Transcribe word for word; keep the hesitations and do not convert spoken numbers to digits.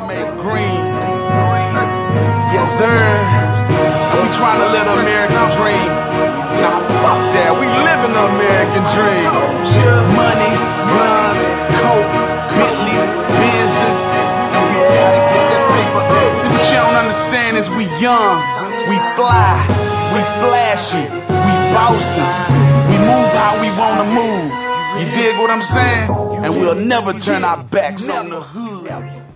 make green. Yes, sir. We trying to live the American dream. Nah, fuck that. We living the American dream. Money, guns, coke, Bentleys, Benzes. And we gotta get that paper. See, what you don't understand is we young, we fly, we flashy, we bosses. We move how we wanna move. You dig what I'm saying? And we'll never turn our backs on the hood.